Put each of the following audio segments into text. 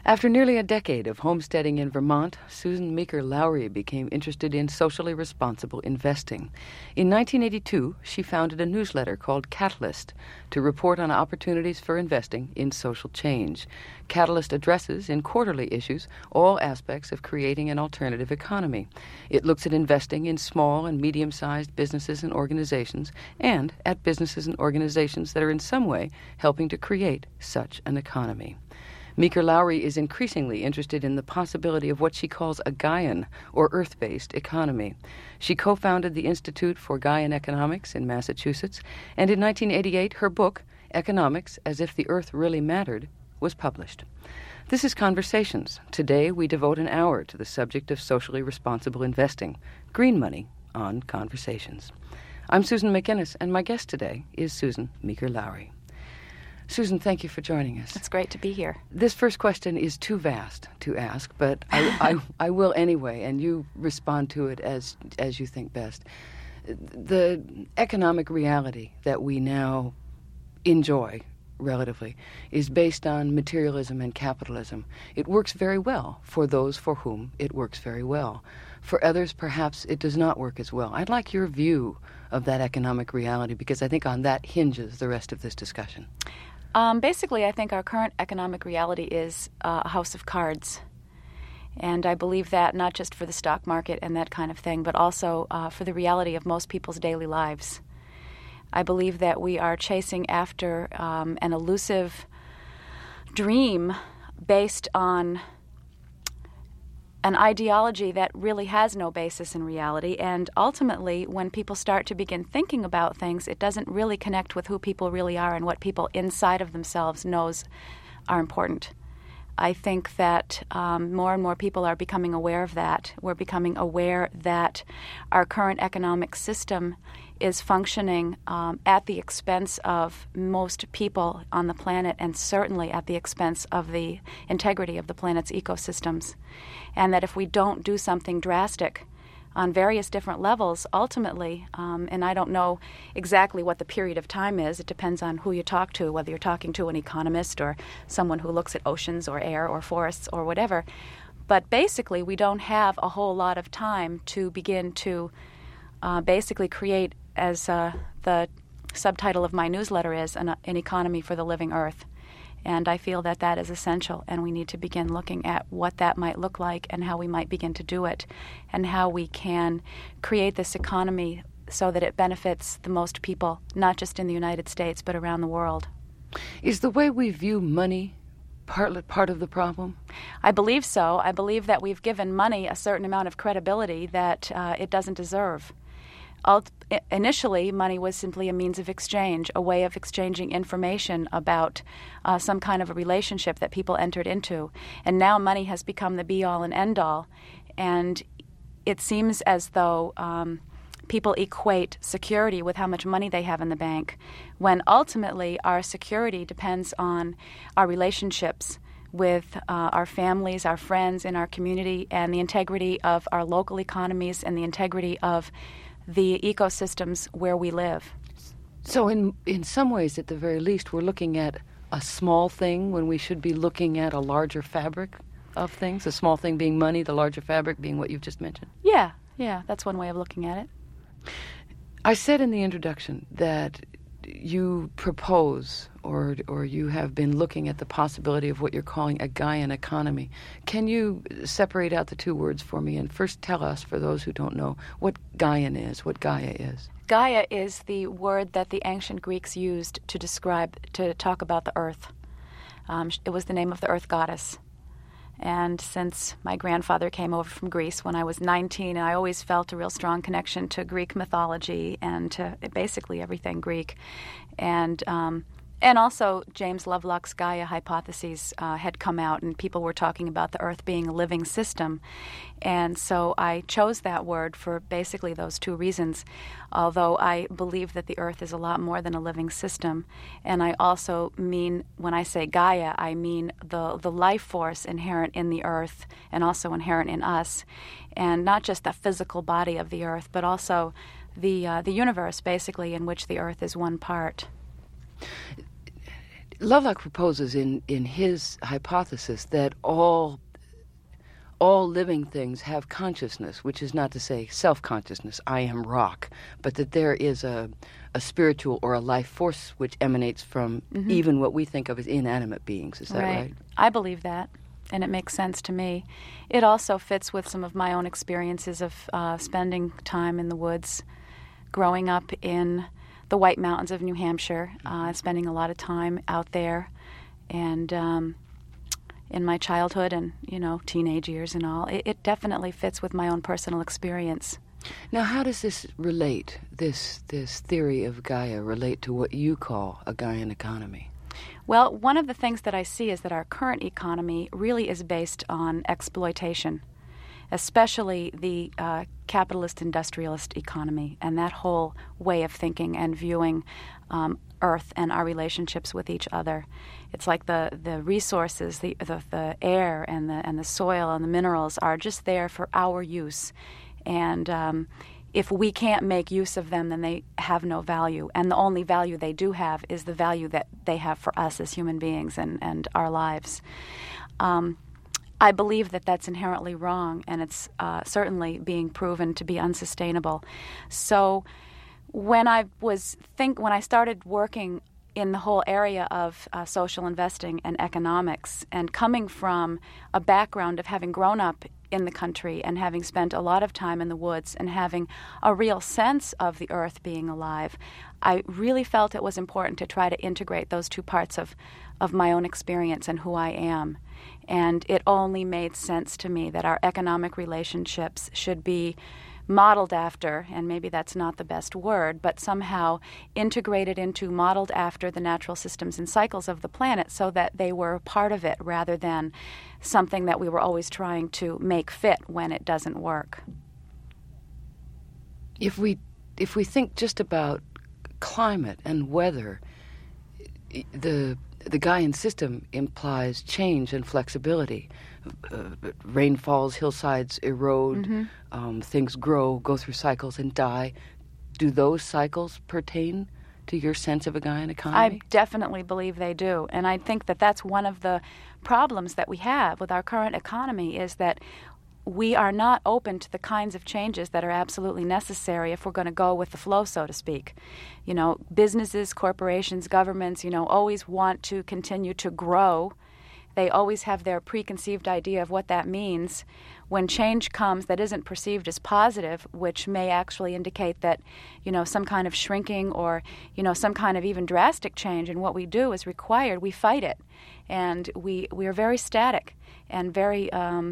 After nearly a decade of homesteading in Vermont, Susan Meeker Lowry became interested in socially responsible investing. In 1982, she founded a newsletter called Catalyst to report on opportunities for investing in social change. Catalyst addresses, in quarterly issues, all aspects of creating an alternative economy. It looks at investing in small and medium-sized businesses and organizations, and at businesses and organizations that are in some way helping to create such an economy. Meeker Lowry is increasingly interested in the possibility of what she calls a Gaian, or Earth-based, economy. She co-founded the Institute for Gaian Economics in Massachusetts, and in 1988 her book, Economics as If the Earth Really Mattered, was published. This is Conversations. Today we devote an hour to the subject of socially responsible investing, green money, on Conversations. I'm Susan McInnes, and my guest today is Susan Meeker Lowry. Susan, thank you for joining us. It's great to be here. This first question is too vast to ask, but I will anyway, and you respond to it as you think best. The economic reality that we now enjoy, relatively, is based on materialism and capitalism. It works very well for those for whom it works very well. For others, perhaps it does not work as well. I'd like your view of that economic reality, because I think on that hinges the rest of this discussion. Basically, I think our current economic reality is a house of cards. And I believe that not just for the stock market and that kind of thing, but also for the reality of most people's daily lives. I believe that we are chasing after an elusive dream based on an ideology that really has no basis in reality. And ultimately, when people start to begin thinking about things, it doesn't really connect with who people really are and what people inside of themselves knows are important. I think that more and more people are becoming aware of that. We're becoming aware that our current economic system is functioning at the expense of most people on the planet, and certainly at the expense of the integrity of the planet's ecosystems. And that if we don't do something drastic on various different levels, ultimately, and I don't know exactly what the period of time is, it depends on who you talk to, whether you're talking to an economist or someone who looks at oceans or air or forests or whatever. But basically, we don't have a whole lot of time to begin to basically create, as the subtitle of my newsletter is, an economy for the living earth. And I feel that that is essential, and we need to begin looking at what that might look like and how we might begin to do it, and how we can create this economy so that it benefits the most people, not just in the United States, but around the world. Is the way we view money part of the problem? I believe so. I believe that we've given money a certain amount of credibility that it doesn't deserve. Initially, money was simply a means of exchange, a way of exchanging information about some kind of a relationship that people entered into. And now money has become the be-all and end-all. And it seems as though people equate security with how much money they have in the bank, when ultimately our security depends on our relationships with our families, our friends in our community, and the integrity of our local economies and the integrity of the ecosystems where we live. So in some ways, at the very least, we're looking at a small thing when we should be looking at a larger fabric of things, a small thing being money, the larger fabric being what you've just mentioned. Yeah, that's one way of looking at it. I said in the introduction that you propose or you have been looking at the possibility of what you're calling a Gaian economy. Can you separate out the two words for me and first tell us, for those who don't know, what Gaian is, what Gaia is? Gaia is the word that the ancient Greeks used to talk about the earth. It was the name of the earth goddess. And since my grandfather came over from Greece when I was 19, I always felt a real strong connection to Greek mythology and to basically everything Greek. And also James Lovelock's Gaia hypotheses had come out, and people were talking about the earth being a living system. And so I chose that word for basically those two reasons, although I believe that the earth is a lot more than a living system. And I also mean, when I say Gaia, I mean the life force inherent in the earth and also inherent in us, and not just the physical body of the earth, but also the universe, basically, in which the earth is one part. Lovelock proposes in his hypothesis that all living things have consciousness, which is not to say self-consciousness, I am rock, but that there is a spiritual or a life force which emanates from even what we think of as inanimate beings. Is that right? I believe that, and it makes sense to me. It also fits with some of my own experiences of spending time in the woods, growing up in the White Mountains of New Hampshire, spending a lot of time out there, and in my childhood and, teenage years and all. It definitely fits with my own personal experience. Now, how does this relate, this theory of Gaia, relate to what you call a Gaian economy? Well, one of the things that I see is that our current economy really is based on exploitation, especially the capitalist industrialist economy and that whole way of thinking and viewing Earth and our relationships with each other. It's like the resources, the air and the soil and the minerals are just there for our use, and if we can't make use of them, then they have no value. And the only value they do have is the value that they have for us as human beings and our lives. I believe that that's inherently wrong, and it's certainly being proven to be unsustainable. So when I started working in the whole area of social investing and economics, and coming from a background of having grown up in the country and having spent a lot of time in the woods and having a real sense of the earth being alive, I really felt it was important to try to integrate those two parts of my own experience and who I am. And it only made sense to me that our economic relationships should be modeled after, and maybe that's not the best word, but somehow integrated into, modeled after the natural systems and cycles of the planet, so that they were part of it rather than something that we were always trying to make fit when it doesn't work. If we think just about climate and weather, the Gaian system implies change and flexibility. Rain falls, hillsides erode, things grow, go through cycles and die. Do those cycles pertain to your sense of a Gaian economy? I definitely believe they do. And I think that that's one of the problems that we have with our current economy, is that we are not open to the kinds of changes that are absolutely necessary if we're going to go with the flow, so to speak. Businesses, corporations, governments, always want to continue to grow. They always have their preconceived idea of what that means. When change comes that isn't perceived as positive, which may actually indicate that, some kind of shrinking or, some kind of even drastic change in what we do is required, we fight it. And we are very static and very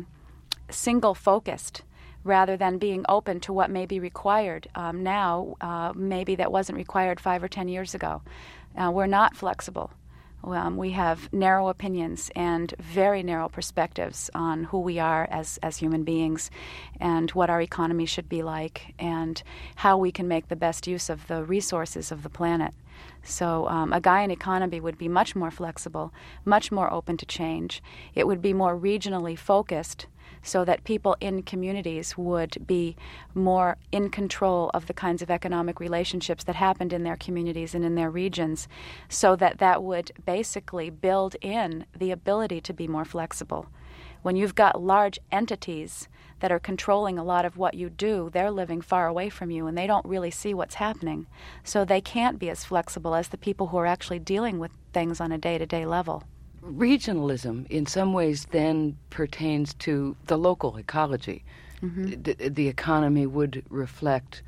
single-focused, rather than being open to what may be required now, maybe that wasn't required 5 or 10 years ago. We're not flexible. We have narrow opinions and very narrow perspectives on who we are as human beings, and what our economy should be like, and how we can make the best use of the resources of the planet. So a Gaian economy would be much more flexible, much more open to change. It would be more regionally focused, so that people in communities would be more in control of the kinds of economic relationships that happened in their communities and in their regions, so that would basically build in the ability to be more flexible. When you've got large entities that are controlling a lot of what you do, they're living far away from you, and they don't really see what's happening. So they can't be as flexible as the people who are actually dealing with things on a day-to-day level. Regionalism, in some ways, then pertains to the local ecology. The economy would reflect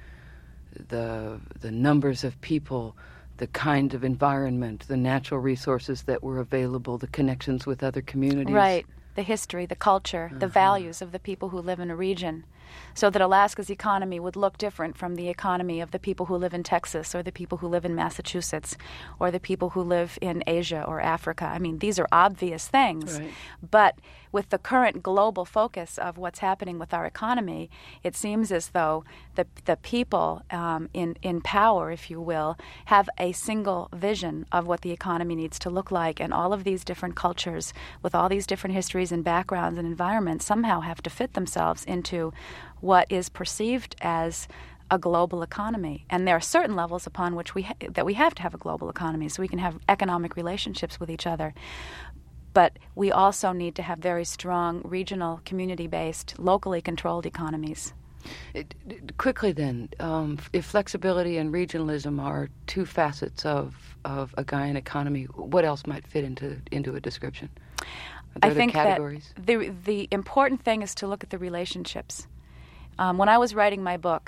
the numbers of people, the kind of environment, the natural resources that were available, the connections with other communities. Right. The history, the culture, the values of the people who live in a region. So that Alaska's economy would look different from the economy of the people who live in Texas, or the people who live in Massachusetts, or the people who live in Asia or Africa. I mean, these are obvious things. Right. But with the current global focus of what's happening with our economy, it seems as though the people in power, if you will, have a single vision of what the economy needs to look like. And all of these different cultures, with all these different histories and backgrounds and environments, somehow have to fit themselves into what is perceived as a global economy. And there are certain levels upon which we have to have a global economy so we can have economic relationships with each other. But we also need to have very strong regional, community-based, locally controlled economies. Quickly then, if flexibility and regionalism are two facets of a Gaian economy, what else might fit into a description? I think categories? That the important thing is to look at the relationships. When I was writing my book,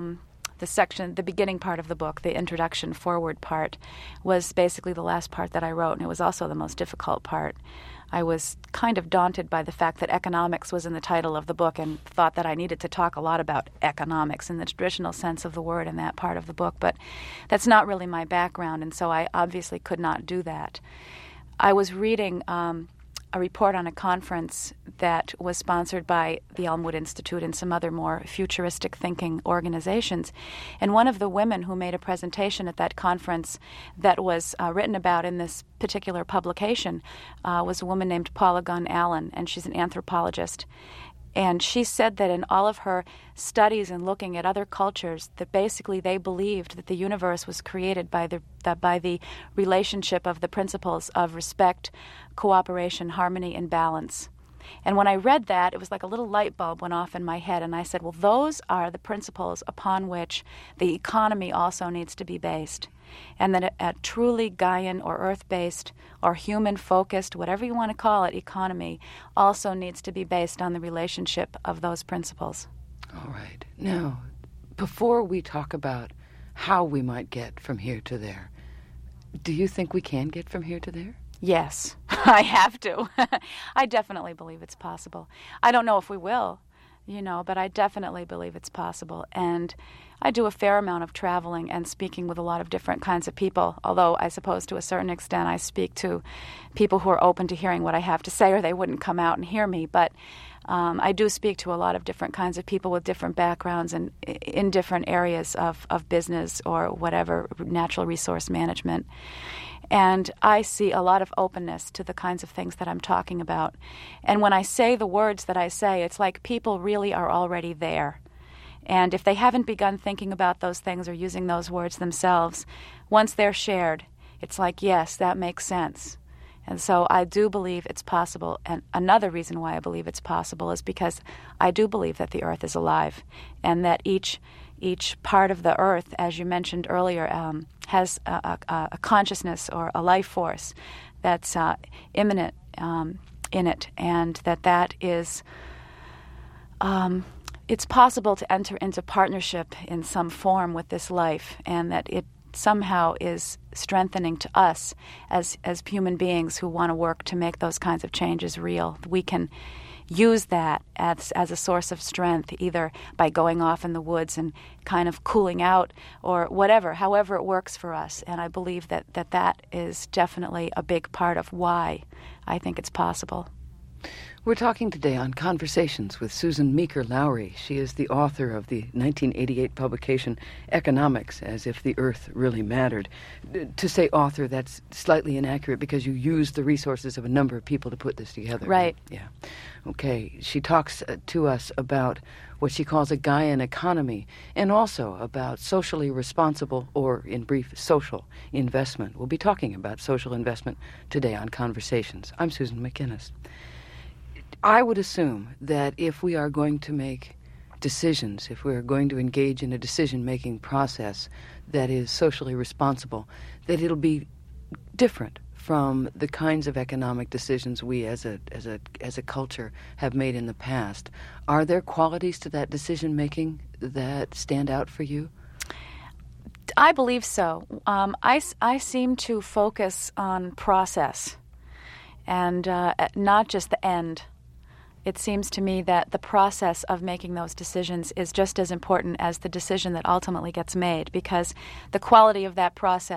the beginning part of the book, the introduction, forward part, was basically the last part that I wrote, and it was also the most difficult part. I was kind of daunted by the fact that economics was in the title of the book and thought that I needed to talk a lot about economics in the traditional sense of the word in that part of the book, but that's not really my background, and so I obviously could not do that. I was reading a report on a conference that was sponsored by the Elmwood Institute and some other more futuristic thinking organizations. And one of the women who made a presentation at that conference that was written about in this particular publication was a woman named Paula Gunn Allen, and she's an anthropologist. And she said that in all of her studies and looking at other cultures, that basically they believed that the universe was created by the relationship of the principles of respect, cooperation, harmony, and balance. And when I read that, it was like a little light bulb went off in my head, and I said, well, those are the principles upon which the economy also needs to be based. And that a truly Gaian or earth-based or human-focused, whatever you want to call it, economy also needs to be based on the relationship of those principles. All right. Now, before we talk about how we might get from here to there, do you think we can get from here to there? Yes, I have to. I definitely believe it's possible. I don't know if we will, but I definitely believe it's possible. And I do a fair amount of traveling and speaking with a lot of different kinds of people, although I suppose to a certain extent I speak to people who are open to hearing what I have to say or they wouldn't come out and hear me. But I do speak to a lot of different kinds of people with different backgrounds and in different areas of business or whatever, natural resource management. And I see a lot of openness to the kinds of things that I'm talking about. And when I say the words that I say, it's like people really are already there. And if they haven't begun thinking about those things or using those words themselves, once they're shared, it's like, yes, that makes sense. And so I do believe it's possible. And another reason why I believe it's possible is because I do believe that the earth is alive and that each part of the earth, as you mentioned earlier, has a consciousness or a life force that's immanent in it, and that is it's possible to enter into partnership in some form with this life, and that it somehow is strengthening to us as human beings who want to work to make those kinds of changes real. We can use that as a source of strength, either by going off in the woods and kind of cooling out or whatever, however it works for us. And I believe that is definitely a big part of why I think it's possible. We're talking today on Conversations with Susan Meeker Lowry. She is the author of the 1988 publication Economics, as if the Earth really mattered. To say author, that's slightly inaccurate because you used the resources of a number of people to put this together. Right. Yeah. Okay. She talks to us about what she calls a Gaian economy, and also about socially responsible, or in brief, social investment. We'll be talking about social investment today on Conversations. I'm Susan McInnes. I would assume that if we are going to make decisions, if we're going to engage in a decision-making process that is socially responsible, that it'll be different from the kinds of economic decisions we as a culture have made in the past. Are there qualities to that decision-making that stand out for you? I believe so. I seem to focus on process and not just the end. It seems to me that the process of making those decisions is just as important as the decision that ultimately gets made, because the quality of that process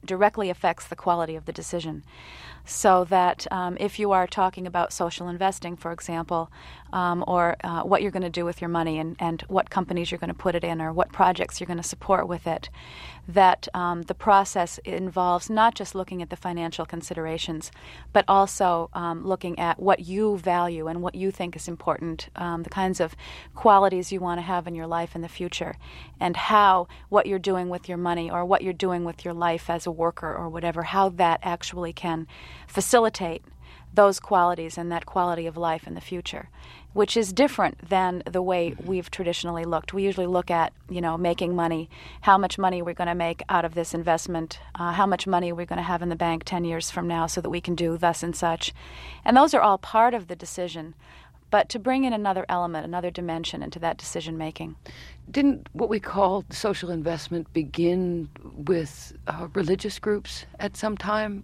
directly affects the quality of the decision. So that if you are talking about social investing, for example, or what you're going to do with your money and what companies you're going to put it in or what projects you're going to support with it, that the process involves not just looking at the financial considerations, but also looking at what you value and what you think is important, the kinds of qualities you want to have in your life in the future, and how what you're doing with your money or what you're doing with your life as a worker or whatever, how that actually can facilitate those qualities and that quality of life in the future, which is different than the way we've traditionally looked. We usually look at, making money, how much money we're going to make out of this investment, how much money we're going to have in the bank 10 years from now so that we can do thus and such. And those are all part of the decision. But to bring in another element, another dimension into that decision making. Didn't what we call social investment begin with religious groups at some time?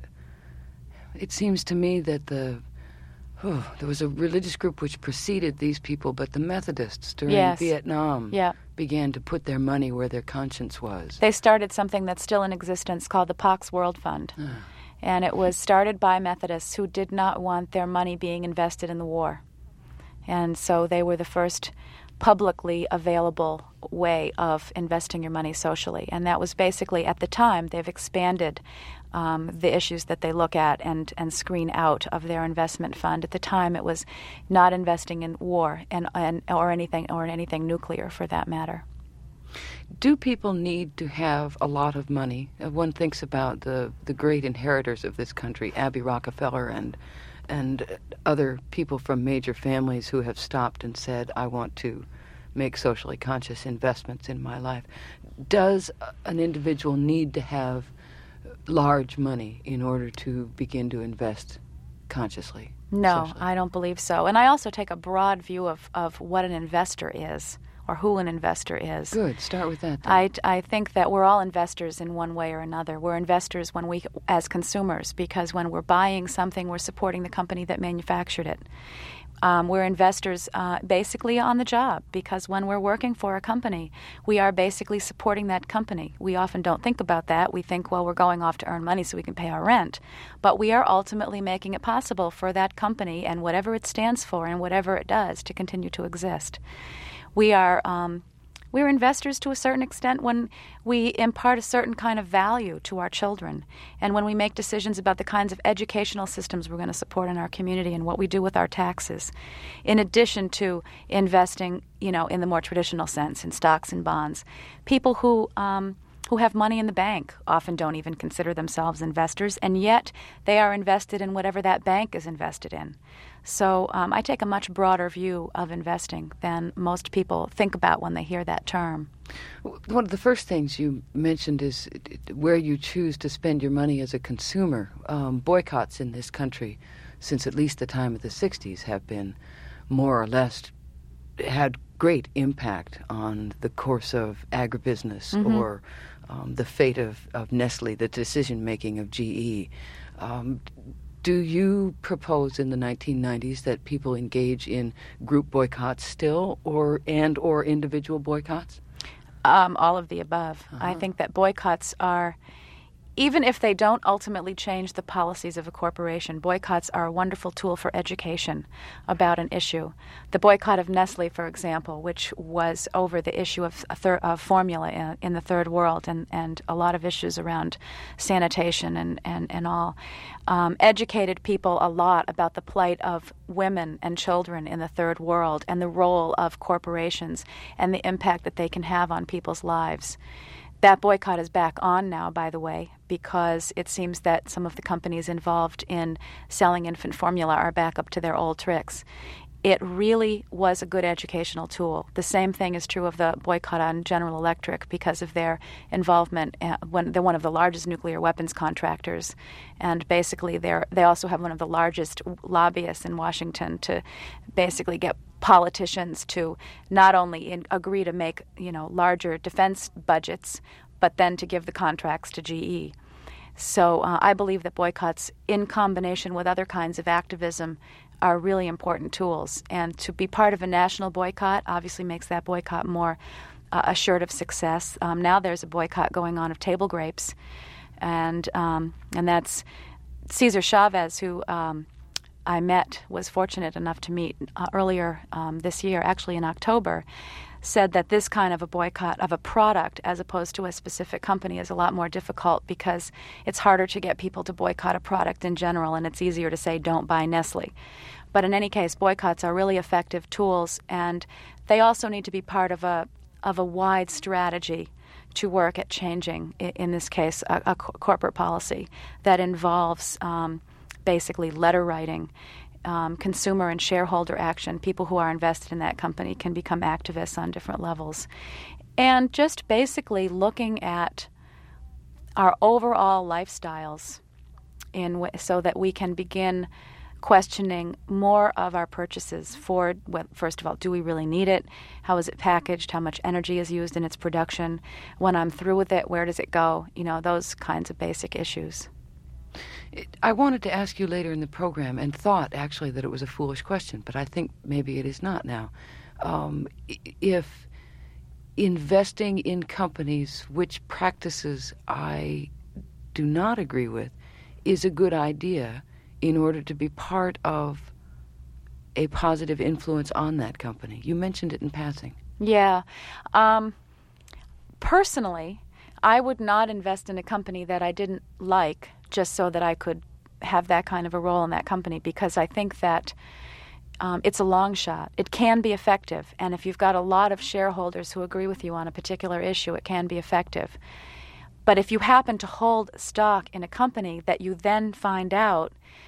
It seems to me that there was a religious group which preceded these people, but the Methodists during Vietnam began to put their money where their conscience was. They started something that's still in existence called the Pax World Fund. And it was started by Methodists who did not want their money being invested in the war. And so they were the first publicly available way of investing your money socially. And that was basically, at the time, they've expanded the issues that they look at and screen out of their investment fund. At the time, it was not investing in war or anything nuclear, for that matter. Do people need to have a lot of money? One thinks about the great inheritors of this country, Abby Rockefeller and other people from major families who have stopped and said, I want to make socially conscious investments in my life. Does an individual need to have large money in order to begin to invest consciously? No, socially? I don't believe so. And I also take a broad view of what an investor is, or who an investor is. Good. Start with that, then. I think that we're all investors in one way or another. We're investors as consumers, because when we're buying something, we're supporting the company that manufactured it. We're investors basically on the job, because when we're working for a company, we are basically supporting that company. We often don't think about that. We think, well, we're going off to earn money so we can pay our rent. But we are ultimately making it possible for that company and whatever it stands for and whatever it does to continue to exist. We're investors to a certain extent when we impart a certain kind of value to our children, and when we make decisions about the kinds of educational systems we're going to support in our community and what we do with our taxes, in addition to investing, in the more traditional sense, in stocks and bonds. People who have money in the bank often don't even consider themselves investors, and yet they are invested in whatever that bank is invested in. So I take a much broader view of investing than most people think about when they hear that term. One of the first things you mentioned is where you choose to spend your money as a consumer. Boycotts in this country, since at least the time of the 60s, have been more or less had great impact on the course of agribusiness or the fate of Nestle, the decision-making of GE. Do you propose in the 1990s that people engage in group boycotts still, or individual boycotts? All of the above. I think that boycotts are, even if they don't ultimately change the policies of a corporation, boycotts are a wonderful tool for education about an issue. The boycott of Nestle, for example, which was over the issue of formula in the third world and a lot of issues around sanitation and all, educated people a lot about the plight of women and children in the third world and the role of corporations and the impact that they can have on people's lives. That boycott is back on now, by the way, because it seems that some of the companies involved in selling infant formula are back up to their old tricks. It really was a good educational tool. The same thing is true of the boycott on General Electric because of their involvement when they're one of the largest nuclear weapons contractors. And basically they also have one of the largest lobbyists in Washington to basically get politicians to not only agree to make, larger defense budgets, but then to give the contracts to GE. So I believe that boycotts, in combination with other kinds of activism, are really important tools. And to be part of a national boycott obviously makes that boycott more assured of success. Now there's a boycott going on of table grapes. and that's Cesar Chavez, who I was fortunate enough to meet earlier this year, actually in October, said that this kind of a boycott of a product as opposed to a specific company is a lot more difficult because it's harder to get people to boycott a product in general, and it's easier to say don't buy Nestle. But in any case, boycotts are really effective tools, and they also need to be part of a wide strategy to work at changing, in this case, a corporate policy that involves basically letter writing, consumer and shareholder action. People who are invested in that company can become activists on different levels. And just basically looking at our overall lifestyles so that we can begin questioning more of our purchases for, well, first of all, do we really need it? How is it packaged? How much energy is used in its production? When I'm through with it, where does it go? Those kinds of basic issues. I wanted to ask you later in the program, and thought actually that it was a foolish question, but I think maybe it is not now. If investing in companies which practices I do not agree with is a good idea in order to be part of a positive influence on that company. You mentioned it in passing. Yeah. Personally, I would not invest in a company that I didn't like just so that I could have that kind of a role in that company, because I think that it's a long shot. It can be effective, and if you've got a lot of shareholders who agree with you on a particular issue, it can be effective. But if you happen to hold stock in a company that you then find out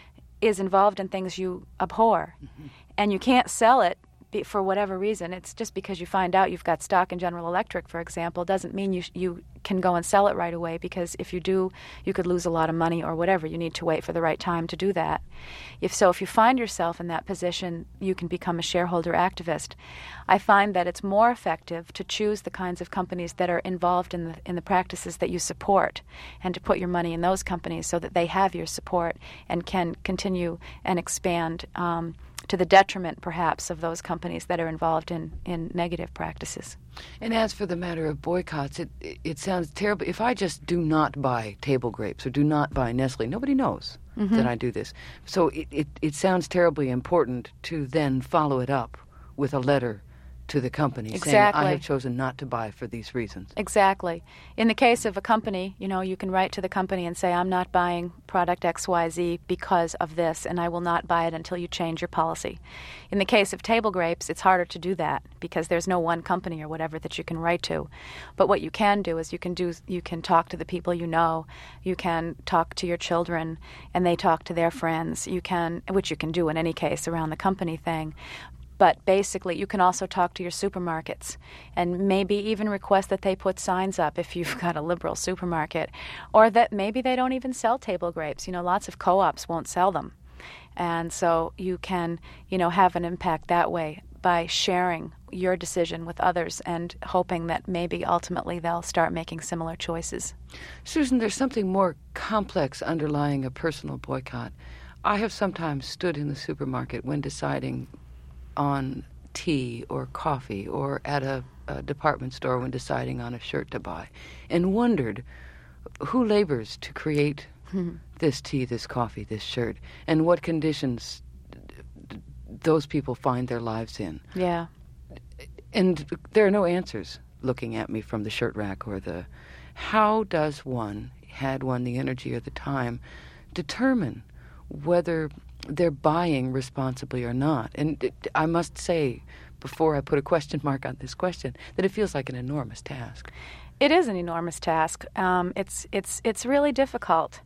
is involved in things you abhor, and you can't sell it for whatever reason, it's just because you find out you've got stock in General Electric, for example, doesn't mean you can go and sell it right away, because if you do, you could lose a lot of money or whatever. You need to wait for the right time to do that. If you find yourself in that position, you can become a shareholder activist. I find that it's more effective to choose the kinds of companies that are involved in the practices that you support, and to put your money in those companies so that they have your support and can continue and expand to the detriment, perhaps, of those companies that are involved in negative practices. And as for the matter of boycotts, it sounds terrible. If I just do not buy table grapes or do not buy Nestle, nobody knows that I do this. So it sounds terribly important to then follow it up with a letter to the company saying, I have chosen not to buy for these reasons. Exactly. In the case of a company, you can write to the company and say, I'm not buying product XYZ because of this, and I will not buy it until you change your policy. In the case of table grapes, it's harder to do that because there's no one company or whatever that you can write to. But what you can do is you can talk to the people you know, you can talk to your children, and they talk to their friends, which you can do in any case around the company thing. But basically, you can also talk to your supermarkets and maybe even request that they put signs up if you've got a liberal supermarket, or that maybe they don't even sell table grapes. Lots of co-ops won't sell them. And so you can, have an impact that way by sharing your decision with others and hoping that maybe ultimately they'll start making similar choices. Susan, there's something more complex underlying a personal boycott. I have sometimes stood in the supermarket when deciding on tea or coffee, or at a department store when deciding on a shirt to buy, and wondered who labors to create this tea, this coffee, this shirt, and what conditions those people find their lives in. Yeah. And there are no answers looking at me from the shirt rack or how does one, had one the energy or the time, determine whether they're buying responsibly or not? And I must say, before I put a question mark on this question, that it feels like an enormous task. It is an enormous task. It's really difficult.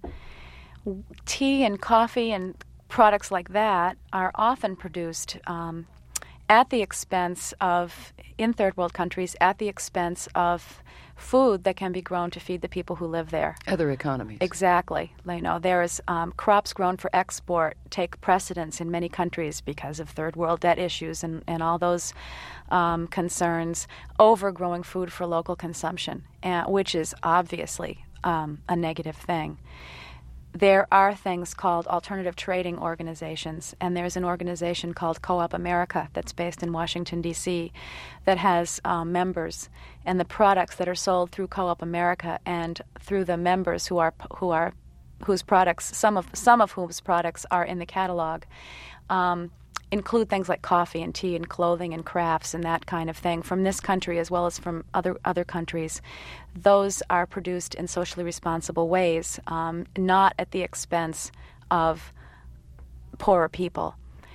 Tea and coffee and products like that are often produced at the expense of, in third world countries, at the expense of food that can be grown to feed the people who live there. Other economies. Exactly. There's crops grown for export take precedence in many countries because of third world debt issues and all those concerns over growing food for local consumption, which is obviously a negative thing. there are things called alternative trading organizations, and there's an organization called Co-op America that's based in Washington, D.C., that has members, and the products that are sold through Co-op America and through the members whose products, some of whose products are in the catalog, include things like coffee and tea and clothing and crafts and that kind of thing from this country as well as from other countries. Those are produced in socially responsible ways, not at the expense of poorer people.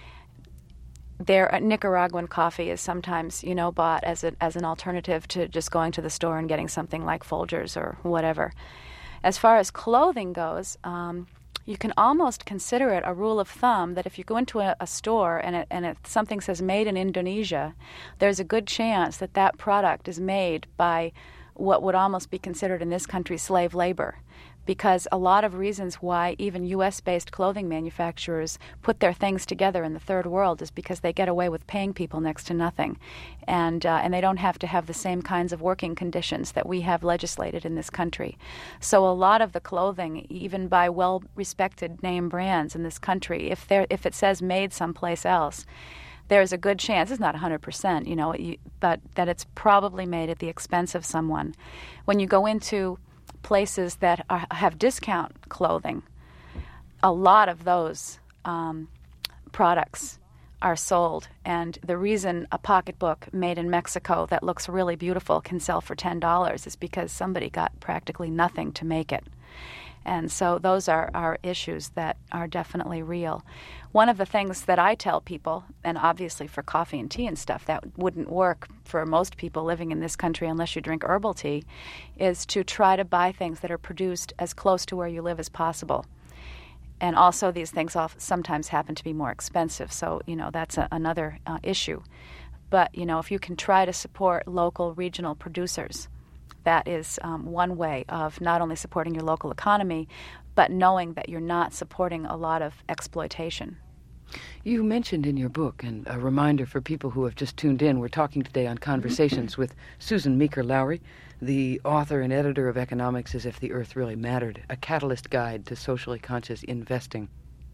Nicaraguan coffee is sometimes, bought as an alternative to just going to the store and getting something like Folgers or whatever. As far as clothing goes, you can almost consider it a rule of thumb that if you go into a store and something says made in Indonesia, there's a good chance that that product is made by what would almost be considered in this country slave labor, because a lot of reasons why even U.S.-based clothing manufacturers put their things together in the third world is because they get away with paying people next to nothing, and they don't have to have the same kinds of working conditions that we have legislated in this country. So a lot of the clothing, even by well-respected name brands in this country, if it says made someplace else, there's a good chance, it's not 100%, but that it's probably made at the expense of someone. When you go into places that have discount clothing, a lot of those products are sold. And the reason a pocketbook made in Mexico that looks really beautiful can sell for $10 is because somebody got practically nothing to make it. And so those are issues that are definitely real. One of the things that I tell people, and obviously for coffee and tea and stuff, that wouldn't work for most people living in this country unless you drink herbal tea, is to try to buy things that are produced as close to where you live as possible. And also these things sometimes happen to be more expensive, so, that's another issue. But, if you can try to support local, regional producers, that is one way of not only supporting your local economy, but knowing that you're not supporting a lot of exploitation. You mentioned in your book, and a reminder for people who have just tuned in, we're talking today on Conversations with Susan Meeker-Lowry, the author and editor of Economics as If the Earth Really Mattered, a catalyst guide to socially conscious investing.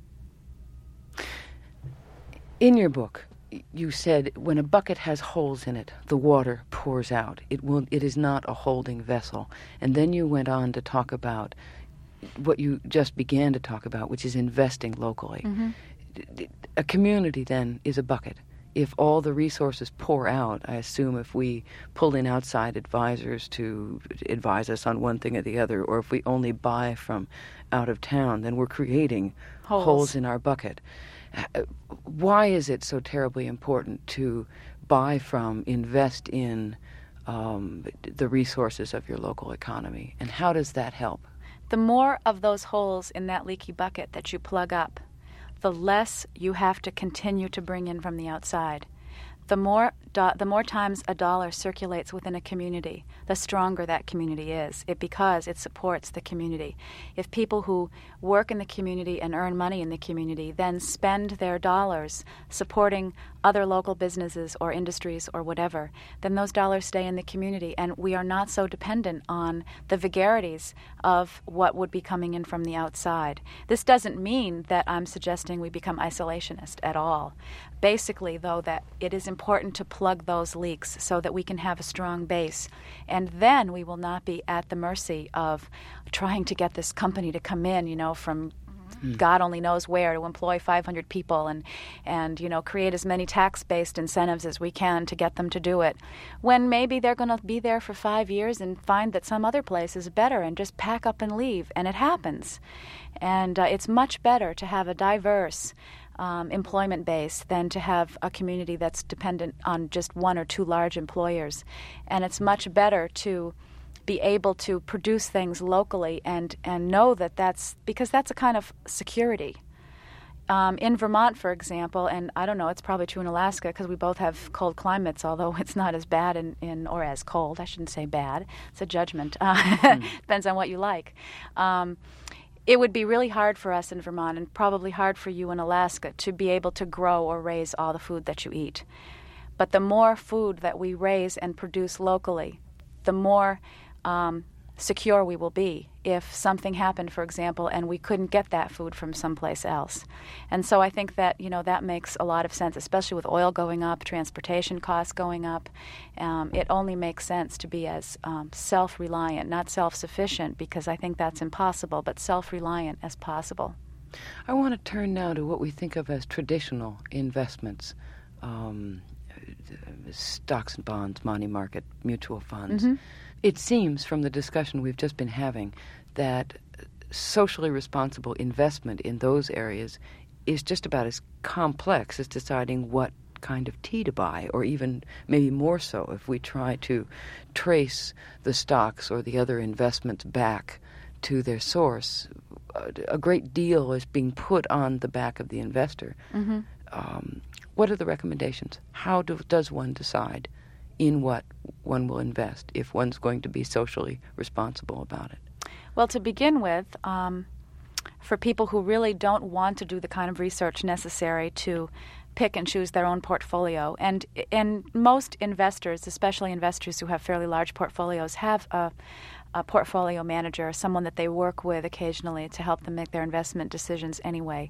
In your book, you said when a bucket has holes in it, the water pours out. It is not a holding vessel. And then you went on to talk about what you just began to talk about, which is investing locally. Mm-hmm. A community, then, is a bucket. If all the resources pour out, I assume if we pull in outside advisors to advise us on one thing or the other, or if we only buy from out of town, then we're creating holes in our bucket. Why is it so terribly important to buy from, invest in the resources of your local economy? And how does that help? The more of those holes in that leaky bucket that you plug up, the less you have to continue to bring in from the outside. The more times a dollar circulates within a community, the stronger that community is, because it supports the community. If people who work in the community and earn money in the community then spend their dollars supporting other local businesses or industries or whatever, then those dollars stay in the community, and we are not so dependent on the vagaries of what would be coming in from the outside. This doesn't mean that I'm suggesting we become isolationist at all. Basically, though, that it is important to plug those leaks so that we can have a strong base, and then we will not be at the mercy of trying to get this company to come in, from God only knows where, to employ 500 people and create as many tax-based incentives as we can to get them to do it, when maybe they're going to be there for 5 years and find that some other place is better and just pack up and leave, and it happens. And it's much better to have a diverse employment base than to have a community that's dependent on just one or two large employers. And it's much better to be able to produce things locally and know that's because that's a kind of security. In Vermont, for example, and I don't know, it's probably true in Alaska because we both have cold climates, although it's not as bad or as cold. I shouldn't say bad. It's a judgment. Depends on what you like. It would be really hard for us in Vermont and probably hard for you in Alaska to be able to grow or raise all the food that you eat. But the more food that we raise and produce locally, the more secure we will be if something happened, for example, and we couldn't get that food from someplace else. And so I think that, that makes a lot of sense, especially with oil going up, transportation costs going up. It only makes sense to be as self-reliant, not self-sufficient, because I think that's impossible, but self-reliant as possible. I want to turn now to what we think of as traditional investments, stocks and bonds, money market, mutual funds. Mm-hmm. It seems from the discussion we've just been having that socially responsible investment in those areas is just about as complex as deciding what kind of tea to buy, or even maybe more so if we try to trace the stocks or the other investments back to their source. A great deal is being put on the back of the investor. Mm-hmm. What are the recommendations? How does one decide in what one will invest if one's going to be socially responsible about it? Well, to begin with, for people who really don't want to do the kind of research necessary to pick and choose their own portfolio, and most investors, especially investors who have fairly large portfolios, have a portfolio manager, someone that they work with occasionally to help them make their investment decisions anyway.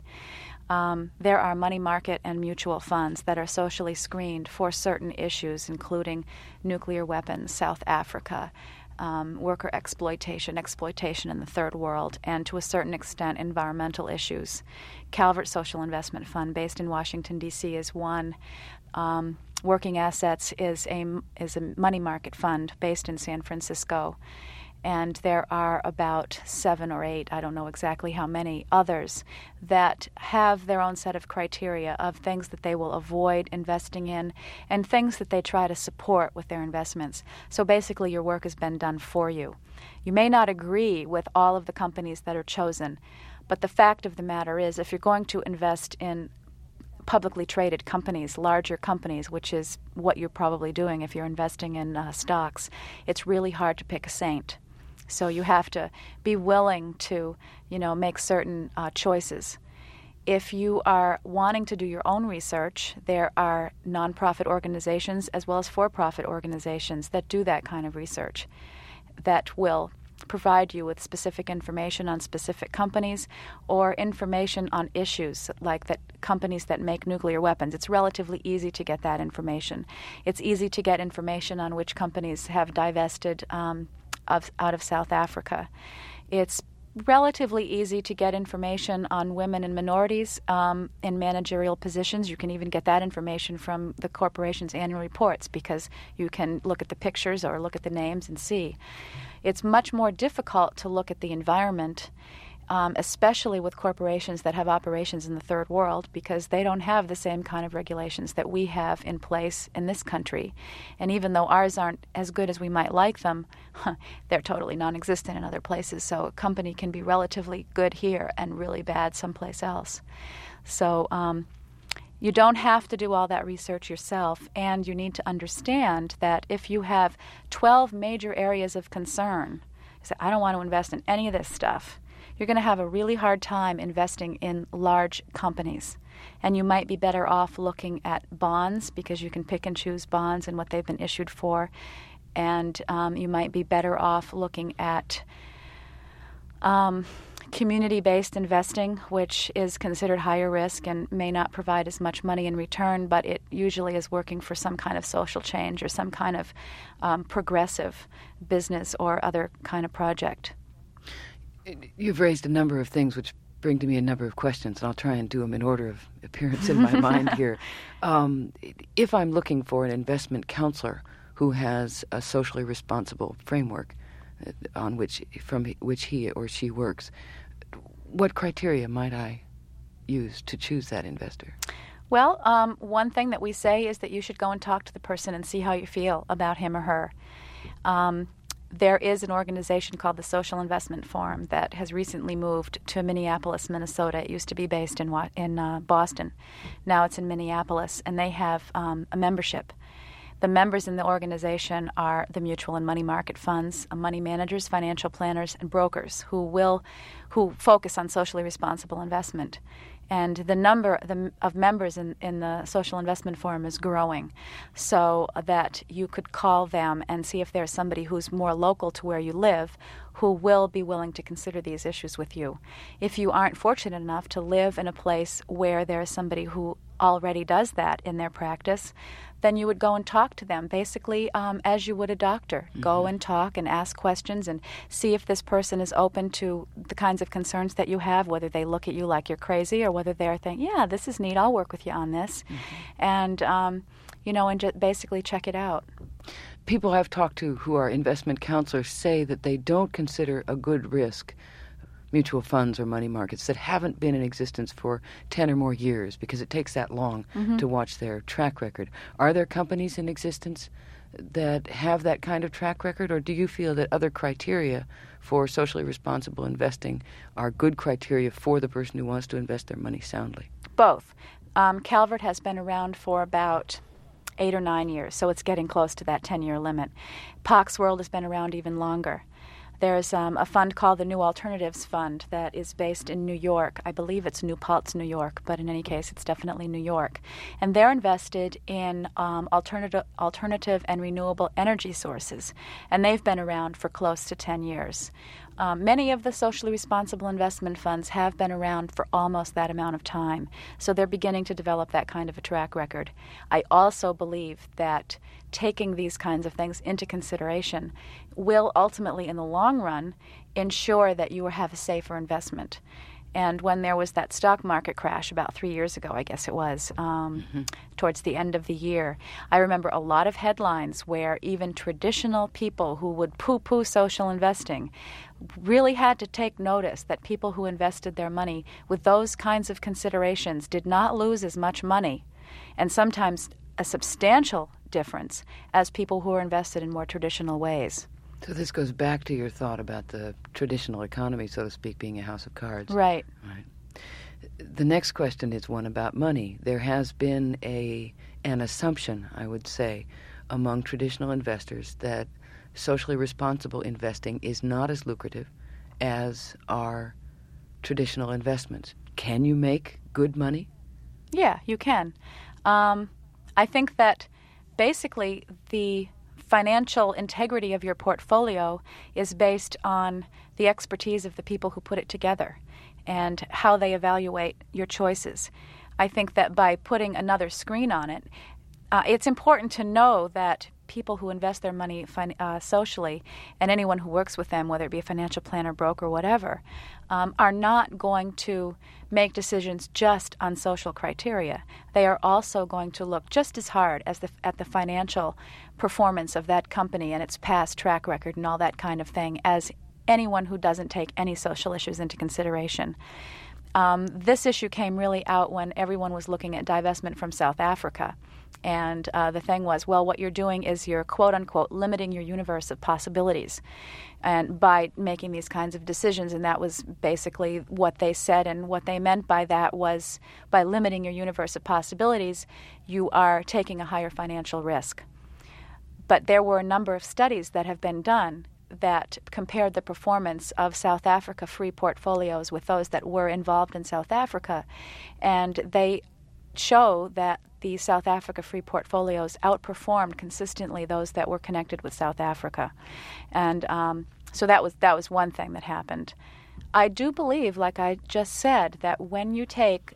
There are money market and mutual funds that are socially screened for certain issues, including nuclear weapons, South Africa, worker exploitation in the third world, and to a certain extent environmental issues. Calvert Social Investment Fund, based in Washington, D.C., is one. Working Assets is a money market fund based in San Francisco. And there are about 7 or 8, I don't know exactly how many, others that have their own set of criteria of things that they will avoid investing in and things that they try to support with their investments. So basically your work has been done for you. You may not agree with all of the companies that are chosen, but the fact of the matter is if you're going to invest in publicly traded companies, larger companies, which is what you're probably doing if you're investing in stocks, it's really hard to pick a saint. So you have to be willing to, make certain choices. If you are wanting to do your own research, there are nonprofit organizations as well as for-profit organizations that do that kind of research that will provide you with specific information on specific companies or information on issues like that companies that make nuclear weapons. It's relatively easy to get that information. It's easy to get information on which companies have divested out of South Africa. It's relatively easy to get information on women and minorities in managerial positions. You can even get that information from the corporation's annual reports because you can look at the pictures or look at the names and see. It's much more difficult to look at the environment, especially with corporations that have operations in the third world, because they don't have the same kind of regulations that we have in place in this country. And even though ours aren't as good as we might like them, they're totally non-existent in other places. So a company can be relatively good here and really bad someplace else. So you don't have to do all that research yourself, and you need to understand that if you have 12 major areas of concern, you say, I don't want to invest in any of this stuff, you're going to have a really hard time investing in large companies. And you might be better off looking at bonds because you can pick and choose bonds and what they've been issued for. And you might be better off looking at community-based investing, which is considered higher risk and may not provide as much money in return, but it usually is working for some kind of social change or some kind of progressive business or other kind of project. You've raised a number of things which bring to me a number of questions, and I'll try and do them in order of appearance in my mind here. If I'm looking for an investment counselor who has a socially responsible framework from which he or she works, what criteria might I use to choose that investor? Well, one thing that we say is that you should go and talk to the person and see how you feel about him or her. There is an organization called the Social Investment Forum that has recently moved to Minneapolis, Minnesota. It used to be based in Boston. Now it's in Minneapolis, and they have a membership. The members in the organization are the mutual and money market funds, money managers, financial planners, and brokers who focus on socially responsible investment. And the number of members in the Social Investment Forum is growing, so that you could call them and see if there's somebody who's more local to where you live who will be willing to consider these issues with you. If you aren't fortunate enough to live in a place where there is somebody who already does that in their practice, then you would go and talk to them, basically as you would a doctor. Mm-hmm. Go and talk and ask questions and see if this person is open to the kinds of concerns that you have, whether they look at you like you're crazy or whether they're thinking, yeah, this is neat, I'll work with you on this. Mm-hmm. And, and just basically check it out. People I've talked to who are investment counselors say that they don't consider a good risk mutual funds or money markets that haven't been in existence for 10 or more years because it takes that long to watch their track record. Are there companies in existence that have that kind of track record, or do you feel that other criteria for socially responsible investing are good criteria for the person who wants to invest their money soundly? Both. Calvert has been around for about 8 or 9 years, so it's getting close to that 10-year limit. Pax World has been around even longer. There's a fund called the New Alternatives Fund that is based in New York. I believe it's New Paltz, New York, but in any case, it's definitely New York. And they're invested in alternative and renewable energy sources, and they've been around for close to 10 years. Many of the socially responsible investment funds have been around for almost that amount of time, so they're beginning to develop that kind of a track record. I also believe that taking these kinds of things into consideration will ultimately, in the long run, ensure that you have a safer investment. And when there was that stock market crash about 3 years ago, I guess it was, towards the end of the year, I remember a lot of headlines where even traditional people who would poo-poo social investing really had to take notice that people who invested their money with those kinds of considerations did not lose as much money, and sometimes a substantial difference, as people who are invested in more traditional ways. So this goes back to your thought about the traditional economy, so to speak, being a house of cards. Right. The next question is one about money. There has been an assumption, I would say, among traditional investors that socially responsible investing is not as lucrative as are traditional investments. Can you make good money? Yeah, you can. I think that basically the financial integrity of your portfolio is based on the expertise of the people who put it together and how they evaluate your choices. I think that by putting another screen on it, it's important to know that people who invest their money socially, and anyone who works with them, whether it be a financial planner, broker, whatever, are not going to make decisions just on social criteria. They are also going to look just as hard as at the financial performance of that company and its past track record and all that kind of thing as anyone who doesn't take any social issues into consideration. This issue came really out when everyone was looking at divestment from South Africa. And the thing was, well, what you're doing is you're, quote unquote, limiting your universe of possibilities. And by making these kinds of decisions, and that was basically what they said, and what they meant by that was by limiting your universe of possibilities, you are taking a higher financial risk. But there were a number of studies that have been done that compared the performance of South Africa free portfolios with those that were involved in South Africa, and they show that the South Africa free portfolios outperformed consistently those that were connected with South Africa. And so that was one thing that happened. I do believe, like I just said, that when you take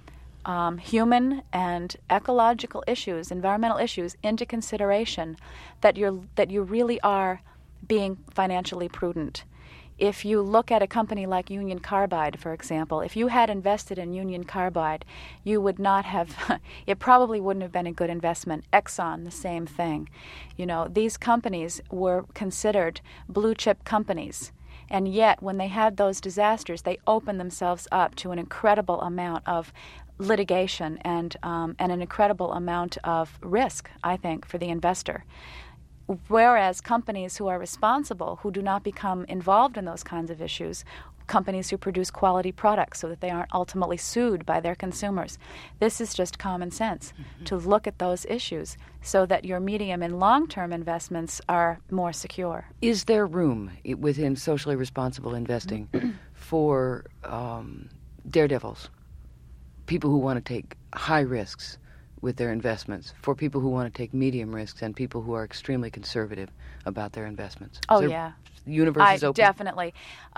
human and ecological issues, environmental issues into consideration, that you really are being financially prudent. If you look at a company like Union Carbide, for example, if you had invested in Union Carbide, you would not have, it probably wouldn't have been a good investment. Exxon, the same thing. You know, these companies were considered blue chip companies. And yet, when they had those disasters, they opened themselves up to an incredible amount of litigation and an incredible amount of risk, I think, for the investor. Whereas companies who are responsible, who do not become involved in those kinds of issues, companies who produce quality products so that they aren't ultimately sued by their consumers. This is just common sense, to look at those issues so that your medium and long-term investments are more secure. Is there room within socially responsible investing for daredevils? people who want to take high risks with their investments, for people who want to take medium risks, and people who are extremely conservative about their investments? Oh, yeah. Universe is open? Definitely.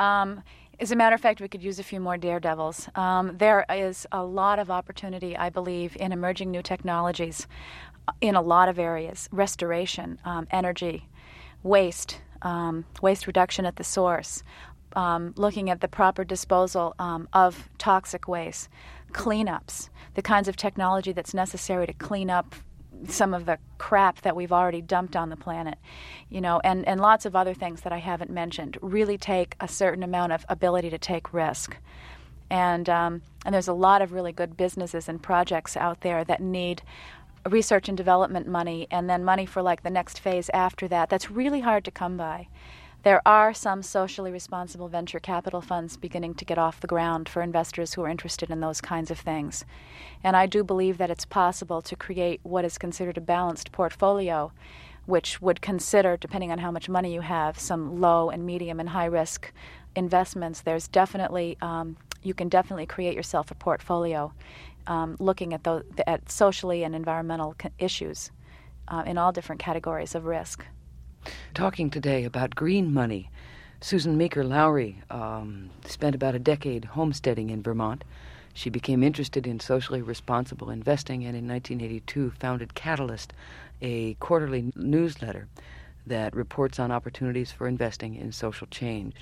As a matter of fact, we could use a few more daredevils. There is a lot of opportunity, I believe, in emerging new technologies in a lot of areas: restoration, energy, waste reduction at the source, looking at the proper disposal of toxic waste, cleanups, the kinds of technology that's necessary to clean up some of the crap that we've already dumped on the planet, and lots of other things that I haven't mentioned really take a certain amount of ability to take risk. And there's a lot of really good businesses and projects out there that need research and development money, and then money for like the next phase after that. That's really hard to come by. There are some socially responsible venture capital funds beginning to get off the ground for investors who are interested in those kinds of things. And I do believe that it's possible to create what is considered a balanced portfolio, which would consider, depending on how much money you have, some low and medium and high risk investments. There's definitely, you can definitely create yourself a portfolio looking at socially and environmental issues in all different categories of risk. Talking today about green money, Susan Meeker-Lowry spent about a decade homesteading in Vermont. She became interested in socially responsible investing and in 1982 founded Catalyst, a quarterly newsletter that reports on opportunities for investing in social change.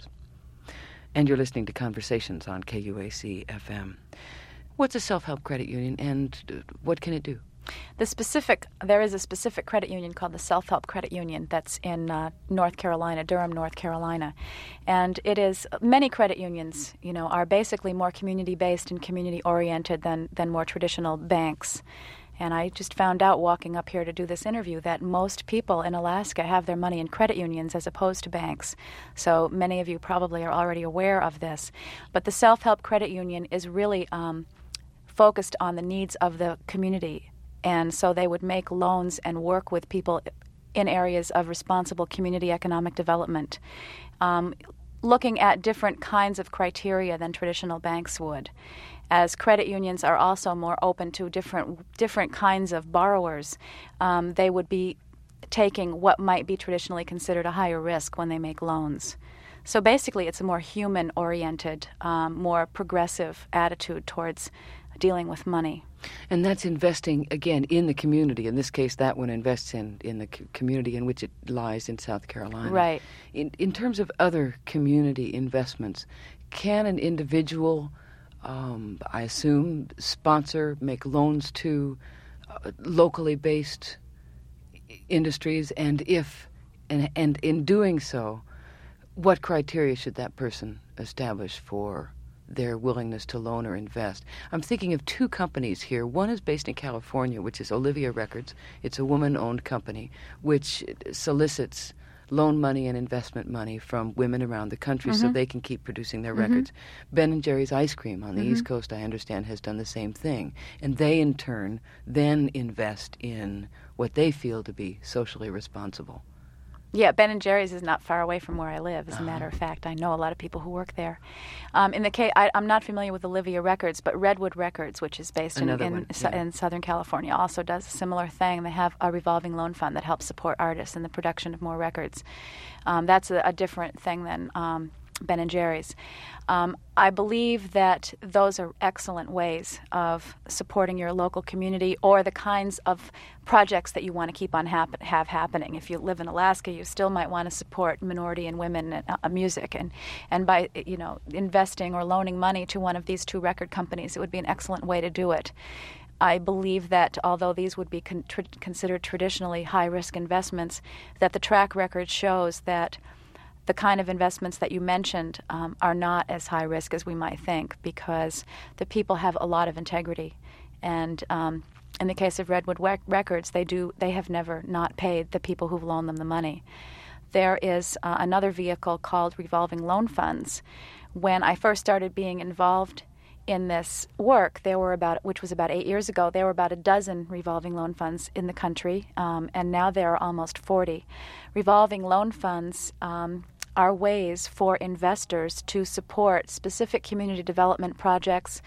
And you're listening to Conversations on KUAC-FM. What's a self-help credit union, and what can it do? There is a specific credit union called the Self-Help Credit Union that's in North Carolina, Durham, North Carolina. And it is, many credit unions, are basically more community-based and community-oriented than more traditional banks. And I just found out walking up here to do this interview that most people in Alaska have their money in credit unions as opposed to banks. So many of you probably are already aware of this. But the Self-Help Credit Union is really focused on the needs of the community. And so they would make loans and work with people in areas of responsible community economic development, looking at different kinds of criteria than traditional banks would. As credit unions are also more open to different kinds of borrowers, they would be taking what might be traditionally considered a higher risk when they make loans. So basically it's a more human-oriented, more progressive attitude towards dealing with money. And that's investing, again, in the community. In this case, that one invests in the community in which it lies in South Carolina. Right. In terms of other community investments, can an individual, I assume, make loans to locally based industries? And in doing so, what criteria should that person establish for their willingness to loan or invest? I'm thinking of two companies here. One is based in California, which is Olivia Records. It's a woman-owned company which solicits loan money and investment money from women around the country so they can keep producing their records. Ben & Jerry's Ice Cream on the East Coast, I understand, has done the same thing. And they, in turn, then invest in what they feel to be socially responsible. Yeah, Ben & Jerry's is not far away from where I live, as a matter of fact. I know a lot of people who work there. In the case, I'm not familiar with Olivia Records, but Redwood Records, which is based in Southern California, also does a similar thing. They have a revolving loan fund that helps support artists in the production of more records. That's a different thing than Ben & Jerry's. I believe that those are excellent ways of supporting your local community or the kinds of projects that you want to keep on have happening. If you live in Alaska, you still might want to support minority and women music, and by investing or loaning money to one of these two record companies, it would be an excellent way to do it. I believe that although these would be considered traditionally high-risk investments, that the track record shows that the kind of investments that you mentioned are not as high risk as we might think, because the people have a lot of integrity. And in the case of Redwood Records, they have never not paid the people who've loaned them the money. There is another vehicle called revolving loan funds. When I first started being involved in this work, which was about 8 years ago, there were about a dozen revolving loan funds in the country, and now there are almost 40. Revolving loan funds are ways for investors to support specific community development projects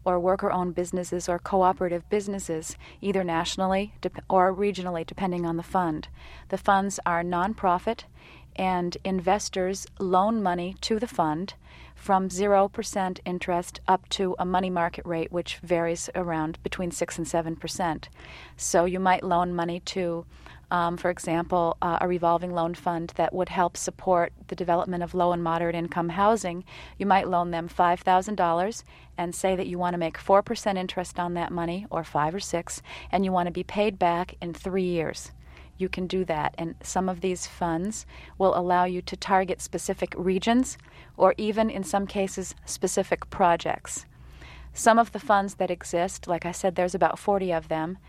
or worker-owned businesses or cooperative businesses, either nationally or regionally, depending on the fund. The funds are nonprofit, and investors loan money to the fund from 0% interest up to a money market rate, which varies around between 6 and 7%. So you might loan money to, for example, a revolving loan fund that would help support the development of low and moderate income housing. You might loan them $5,000 and say that you want to make 4% interest on that money, or 5 or 6, and you want to be paid back in 3 years. You can do that, and some of these funds will allow you to target specific regions or even, in some cases, specific projects. Some of the funds that exist, like I said, there's about 40 of them,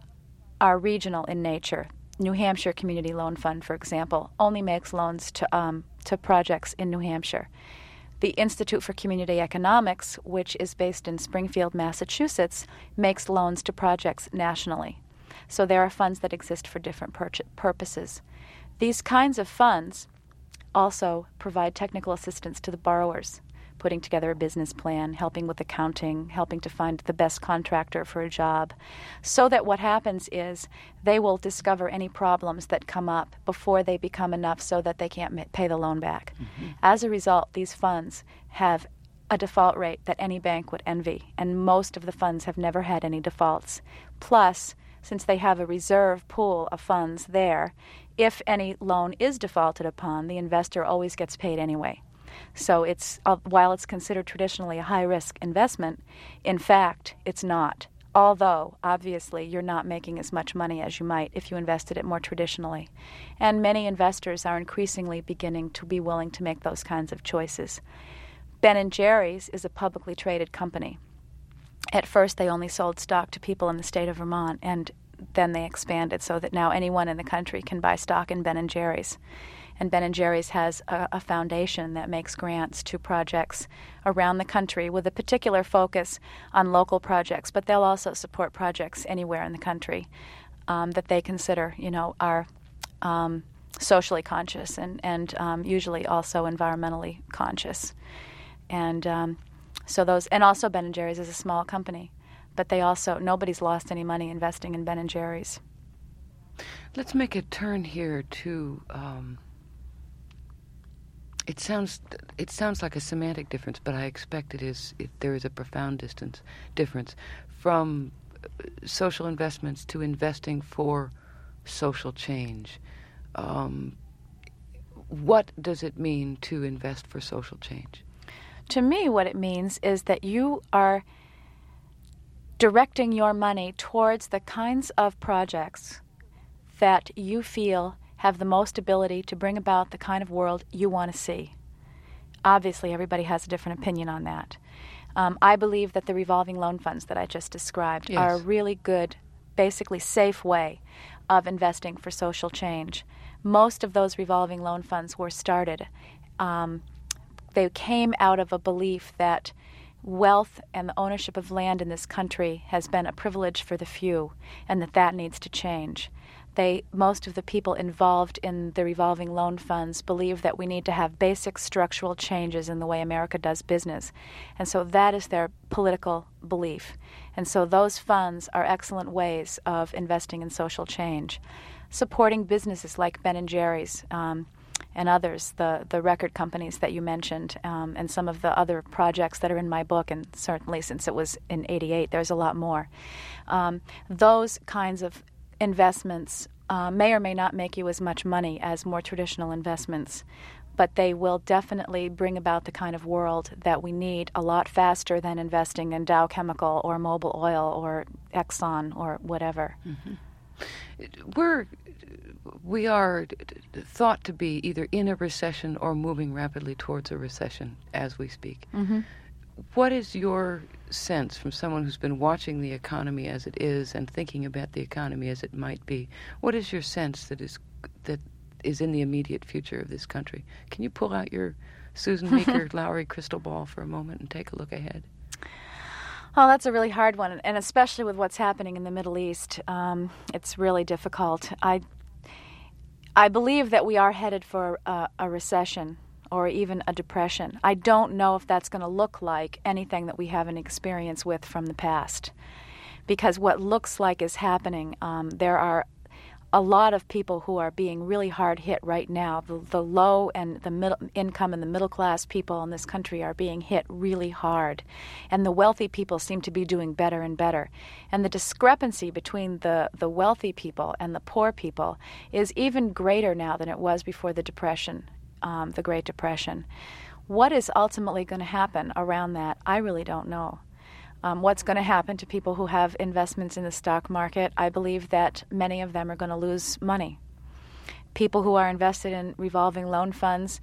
are regional in nature. New Hampshire Community Loan Fund, for example, only makes loans to projects in New Hampshire. The Institute for Community Economics, which is based in Springfield, Massachusetts, makes loans to projects nationally. So there are funds that exist for different purposes. These kinds of funds also provide technical assistance to the borrowers, putting together a business plan, helping with accounting, helping to find the best contractor for a job, so that what happens is they will discover any problems that come up before they become enough so that they can't pay the loan back. Mm-hmm. As a result, these funds have a default rate that any bank would envy, and most of the funds have never had any defaults. Plus, since they have a reserve pool of funds there, if any loan is defaulted upon, the investor always gets paid anyway. So it's while it's considered traditionally a high-risk investment, in fact, it's not. Although, obviously, you're not making as much money as you might if you invested it more traditionally. And many investors are increasingly beginning to be willing to make those kinds of choices. Ben & Jerry's is a publicly traded company. At first, they only sold stock to people in the state of Vermont, and then they expanded so that now anyone in the country can buy stock in Ben & Jerry's. And Ben & Jerry's has a foundation that makes grants to projects around the country with a particular focus on local projects, but they'll also support projects anywhere in the country that they consider, are socially conscious and usually also environmentally conscious. And also Ben & Jerry's is a small company, but nobody's lost any money investing in Ben & Jerry's. Let's make a turn here to, it sounds like a semantic difference, but I expect there is a profound difference from social investments to investing for social change. What does it mean to invest for social change? To me, what it means is that you are directing your money towards the kinds of projects that you feel have the most ability to bring about the kind of world you want to see. Obviously, everybody has a different opinion on that. I believe that the revolving loan funds that I just described are a really good, basically safe way of investing for social change. Most of those revolving loan funds were started. They came out of a belief that wealth and the ownership of land in this country has been a privilege for the few, and that needs to change. Most of the people involved in the revolving loan funds believe that we need to have basic structural changes in the way America does business. And so that is their political belief. And so those funds are excellent ways of investing in social change. Supporting businesses like Ben & Jerry's, and others, the record companies that you mentioned, and some of the other projects that are in my book, and certainly since it was in '88, there's a lot more. Those kinds of investments may or may not make you as much money as more traditional investments, but they will definitely bring about the kind of world that we need a lot faster than investing in Dow Chemical or Mobil Oil or Exxon or whatever. Mm-hmm. We are thought to be either in a recession or moving rapidly towards a recession as we speak. Mm-hmm. What is your sense, from someone who's been watching the economy as it is and thinking about the economy as it might be, what is your sense that is in the immediate future of this country? Can you pull out your Susan Meeker Lowry crystal ball for a moment and take a look ahead? Oh, that's a really hard one, and especially with what's happening in the Middle East, it's really difficult. I believe that we are headed for a recession or even a depression. I don't know if that's going to look like anything that we haven't experienced with from the past. Because what looks like is happening, there are a lot of people who are being really hard hit right now. The low and the middle income and the middle class people in this country are being hit really hard. And the wealthy people seem to be doing better and better. And the discrepancy between the wealthy people and the poor people is even greater now than it was before the Depression, the Great Depression. What is ultimately going to happen around that, I really don't know. What's going to happen to people who have investments in the stock market? I believe that many of them are going to lose money. People who are invested in revolving loan funds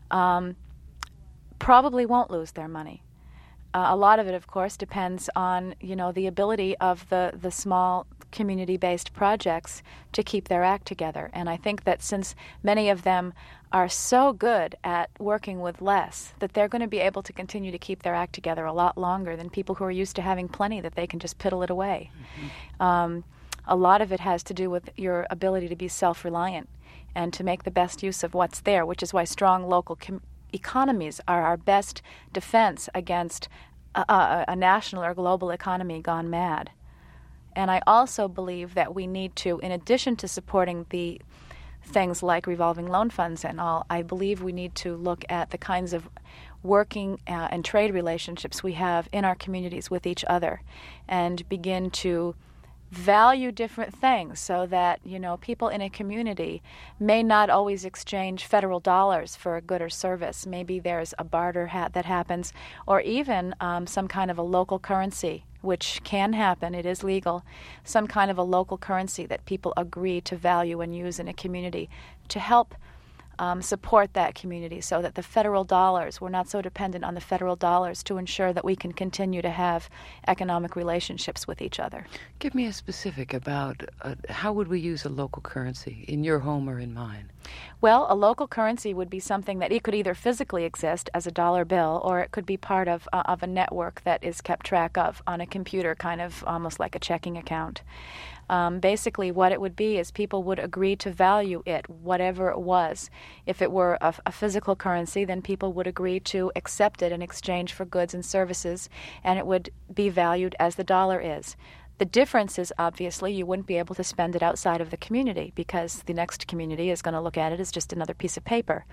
probably won't lose their money. A lot of it, of course, depends on, the ability of the small community-based projects to keep their act together. And I think that since many of them are so good at working with less, that they're going to be able to continue to keep their act together a lot longer than people who are used to having plenty that they can just piddle it away. Mm-hmm. A lot of it has to do with your ability to be self-reliant and to make the best use of what's there, which is why strong local economies are our best defense against a national or global economy gone mad. And I also believe that we need to, in addition to supporting the things like revolving loan funds and all, I believe we need to look at the kinds of working and trade relationships we have in our communities with each other and begin to value different things so that, people in a community may not always exchange federal dollars for a good or service. Maybe there's a barter that happens, or even some kind of a local currency, which can happen, it is legal, some kind of a local currency that people agree to value and use in a community to help support that community so that the federal dollars, we're not so dependent on the federal dollars to ensure that we can continue to have economic relationships with each other. Give me a specific about how would we use a local currency in your home or in mine? Well, a local currency would be something that it could either physically exist as a dollar bill or it could be part of a network that is kept track of on a computer, kind of almost like a checking account. Basically, what it would be is people would agree to value it, whatever it was. If it were a physical currency, then people would agree to accept it in exchange for goods and services, and it would be valued as the dollar is. The difference is, obviously, you wouldn't be able to spend it outside of the community because the next community is going to look at it as just another piece of paper.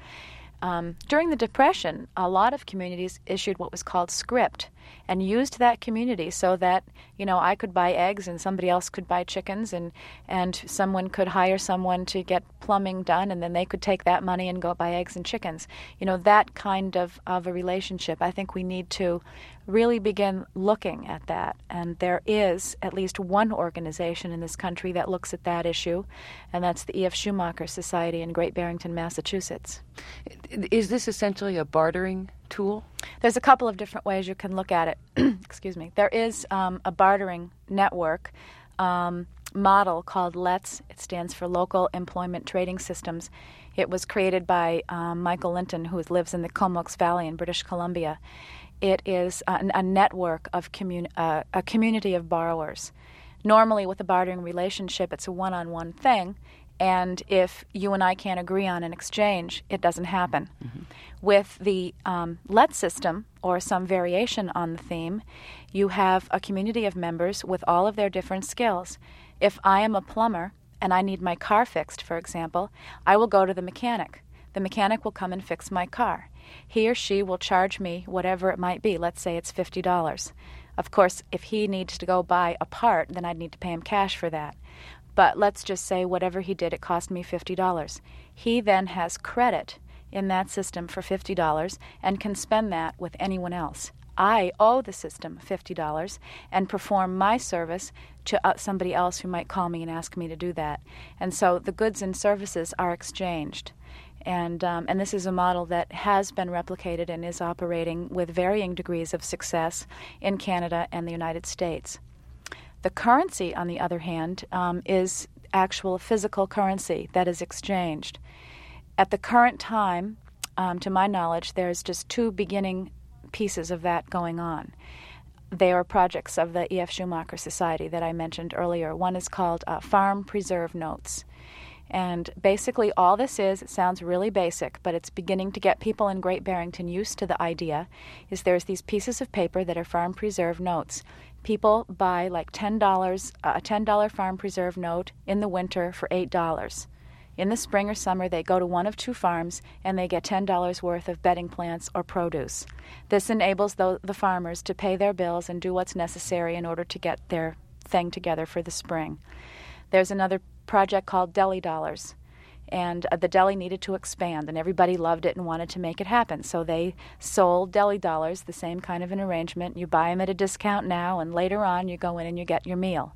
During the Depression, a lot of communities issued what was called script and used that community so that, I could buy eggs and somebody else could buy chickens and someone could hire someone to get plumbing done and then they could take that money and go buy eggs and chickens. That kind of a relationship, I think we need to really begin looking at that. And there is at least one organization in this country that looks at that issue, and that's the E.F. Schumacher Society in Great Barrington, Massachusetts. Is this essentially a bartering tool? There's a couple of different ways you can look at it. Excuse me. There is a bartering network model called LETS. It stands for Local Employment Trading Systems. It was created by Michael Linton, who lives in the Comox Valley in British Columbia. It is a network of a community of borrowers. Normally, with a bartering relationship, it's a one-on-one thing, and if you and I can't agree on an exchange, it doesn't happen. Mm-hmm. With the LET system, or some variation on the theme, you have a community of members with all of their different skills. If I am a plumber and I need my car fixed, for example, I will go to the mechanic. The mechanic will come and fix my car. He or she will charge me whatever it might be. Let's say it's $50. Of course, if he needs to go buy a part, then I'd need to pay him cash for that. But let's just say whatever he did, it cost me $50. He then has credit in that system for $50 and can spend that with anyone else. I owe the system $50 and perform my service to somebody else who might call me and ask me to do that. And so the goods and services are exchanged. And this is a model that has been replicated and is operating with varying degrees of success in Canada and the United States. The currency, on the other hand, is actual physical currency that is exchanged. At the current time, to my knowledge, there's just two beginning pieces of that going on. They are projects of the E.F. Schumacher Society that I mentioned earlier. One is called Farm Preserve Notes. And basically all this is, it sounds really basic, but it's beginning to get people in Great Barrington used to the idea, is there's these pieces of paper that are farm preserve notes. People buy like $10, a $10 farm preserve note in the winter for $8. In the spring or summer, they go to one of two farms and they get $10 worth of bedding plants or produce. This enables the farmers to pay their bills and do what's necessary in order to get their thing together for the spring. There's another project called Deli Dollars, and the deli needed to expand, and everybody loved it and wanted to make it happen. So they sold Deli Dollars, the same kind of an arrangement. You buy them at a discount now, and later on you go in and you get your meal.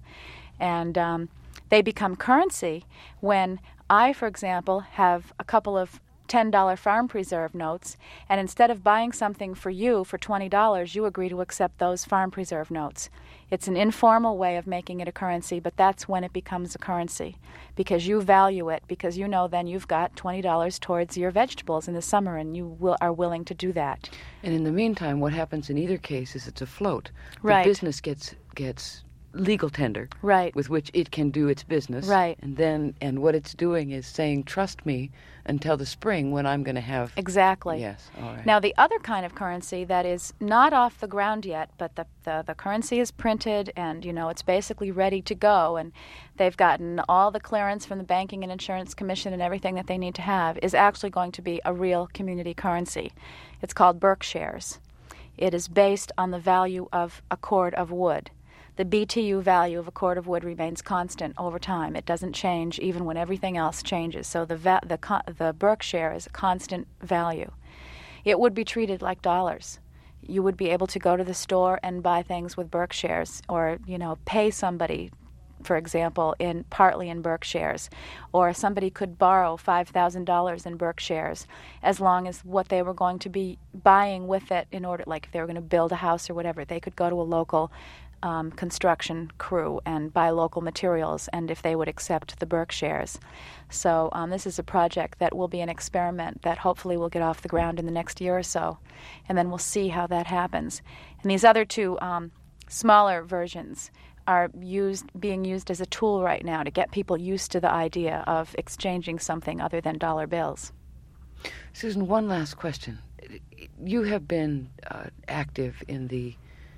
And they become currency when I, for example, have a couple of $10 farm preserve notes, and instead of buying something for you for $20, you agree to accept those farm preserve notes. It's an informal way of making it a currency, but that's when it becomes a currency, because you value it, because you know then you've got $20 towards your vegetables in the summer, and you are willing to do that. And in the meantime, what happens in either case is it's a float. Right. The business gets legal tender, right, with which it can do its business, right, and what it's doing is saying, trust me until the spring when I'm going to have... Exactly. Yes, all right. Now, the other kind of currency that is not off the ground yet, but the currency is printed and, it's basically ready to go, and they've gotten all the clearance from the Banking and Insurance Commission and everything that they need to have, is actually going to be a real community currency. It's called Berkshares. It is based on the value of a cord of wood. The BTU value of a cord of wood remains constant over time. It doesn't change even when everything else changes. So the Berkshire is a constant value. It would be treated like dollars. You would be able to go to the store and buy things with Berkshires, or pay somebody, for example, partly in Berkshires, or somebody could borrow $5,000 in Berkshires, as long as what they were going to be buying with it, in order, like if they were going to build a house or whatever, they could go to a local construction crew and buy local materials, and if they would accept the Berkshires. So this is a project that will be an experiment that hopefully will get off the ground in the next year or so, and then we'll see how that happens. And these other two smaller versions are being used as a tool right now to get people used to the idea of exchanging something other than dollar bills. Susan, one last question. You have been active in the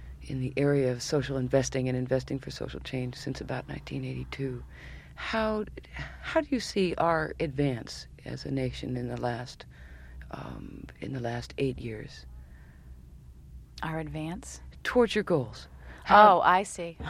area of social investing and investing for social change since about 1982. How do you see our advance as a nation in the last 8 years? Our advance? Towards your goals. I see.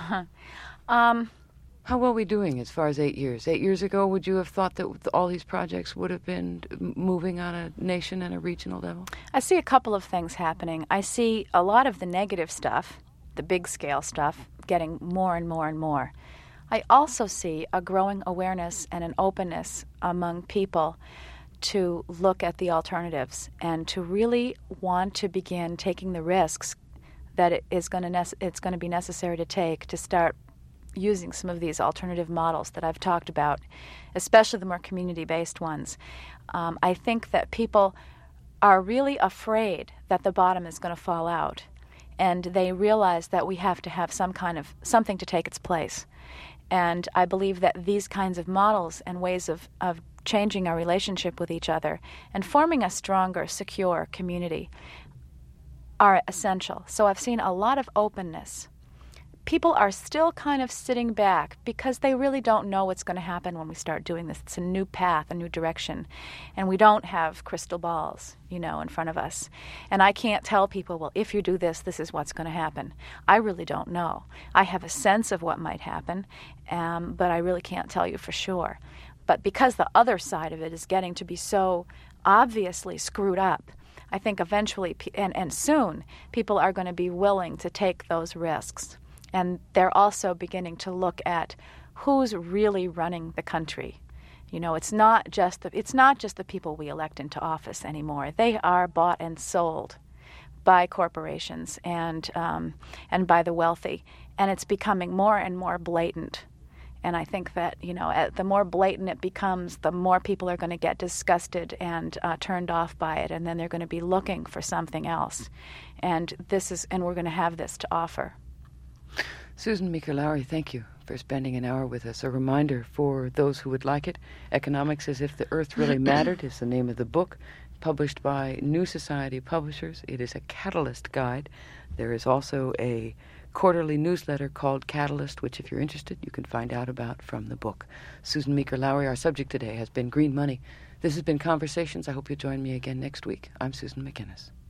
How well are we doing as far as 8 years? 8 years ago, would you have thought that all these projects would have been moving on a nation and a regional level? I see a couple of things happening. I see a lot of the negative stuff, the big-scale stuff, getting more and more and more. I also see a growing awareness and an openness among people to look at the alternatives and to really want to begin taking the risks that it's going to be necessary to take to start using some of these alternative models that I've talked about, especially the more community-based ones. I think that people are really afraid that the bottom is going to fall out, and they realize that we have to have something to take its place. And I believe that these kinds of models and ways of changing our relationship with each other and forming a stronger, secure community are essential. So I've seen a lot of openness. People are still kind of sitting back because they really don't know what's going to happen when we start doing this. It's a new path, a new direction, and we don't have crystal balls, in front of us. And I can't tell people, well, if you do this, this is what's going to happen. I really don't know. I have a sense of what might happen, but I really can't tell you for sure. But because the other side of it is getting to be so obviously screwed up, I think eventually and soon people are going to be willing to take those risks. And they're also beginning to look at who's really running the country. It's not just the people we elect into office anymore. They are bought and sold by corporations and by the wealthy, and it's becoming more and more blatant. And I think that the more blatant it becomes, the more people are going to get disgusted and turned off by it, and then they're going to be looking for something else. And we're going to have this to offer. Susan Meeker-Lowry, thank you for spending an hour with us. A reminder for those who would like it, Economics as If the Earth Really Mattered is the name of the book, published by New Society Publishers. It is a Catalyst guide. There is also a quarterly newsletter called Catalyst, which, if you're interested, you can find out about from the book. Susan Meeker-Lowry, our subject today has been green money. This has been Conversations. I hope you'll join me again next week. I'm Susan McInnes.